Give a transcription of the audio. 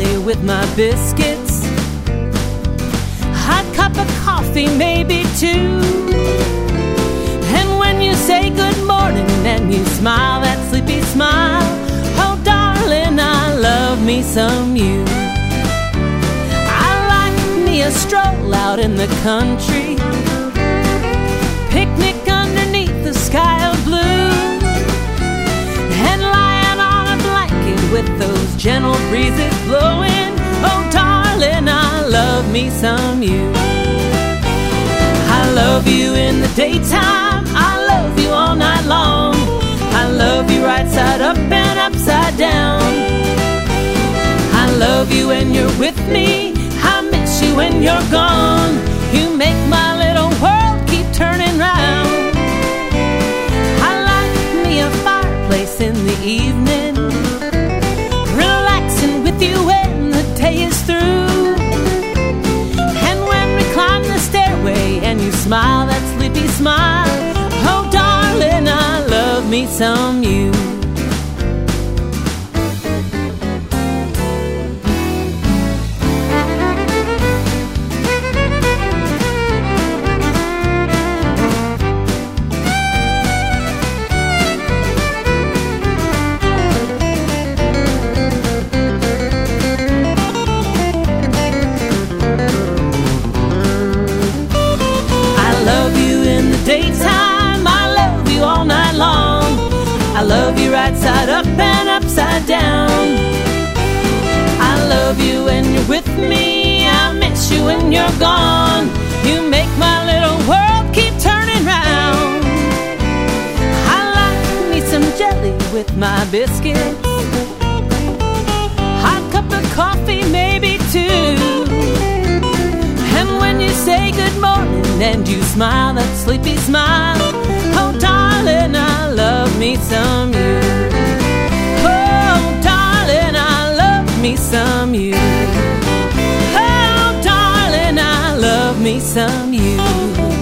jelly with my biscuits, hot cup of coffee, maybe two. And when you say good morning and you smile that sleepy smile, oh darling, I love me some you. I like me a stroll out in the country, picnic underneath the sky of blue, and lying on a blanket with those gentle breezes blowing. Oh darling, I love me some you. I love you in the daytime, I love you all night long, I love you right side up and upside down. I love you when you're with me, I miss you when you're gone. You make my little world keep turning round. I like me a fireplace in the evening, relaxing with you when the day is through. And when we climb the stairway and you smile that sleepy smile, oh darling, I love me some you. Daytime, I love you all night long, I love you right side up and upside down. I love you when you're with me, I miss you when you're gone. You make my little world keep turning round. I like me some jelly with my biscuits, hot cup of coffee, maybe two. And when you say good morning and you smile that sleepy smile, oh darling, I love me some you. Oh darling, I love me some you. Oh darling, I love me some you.